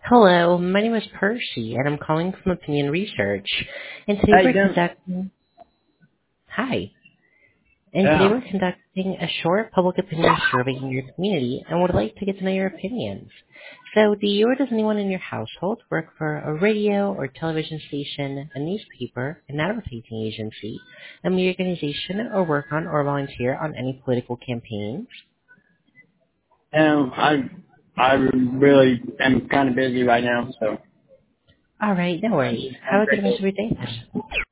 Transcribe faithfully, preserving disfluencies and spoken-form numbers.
Hello, my name is Percy, and I'm calling from Opinion Research. And today How you we're doing? conducting... Hi. And today Yeah. we're conducting a short public opinion survey in your community and would like to get to know your opinions. So do you or does anyone in your household work for a radio or television station, a newspaper, an advertising agency, a media organization, or work on or volunteer on any political campaigns? Um, I I really am kind of busy right now, so All right, no worries. have Have a a good great rest day. of your day then.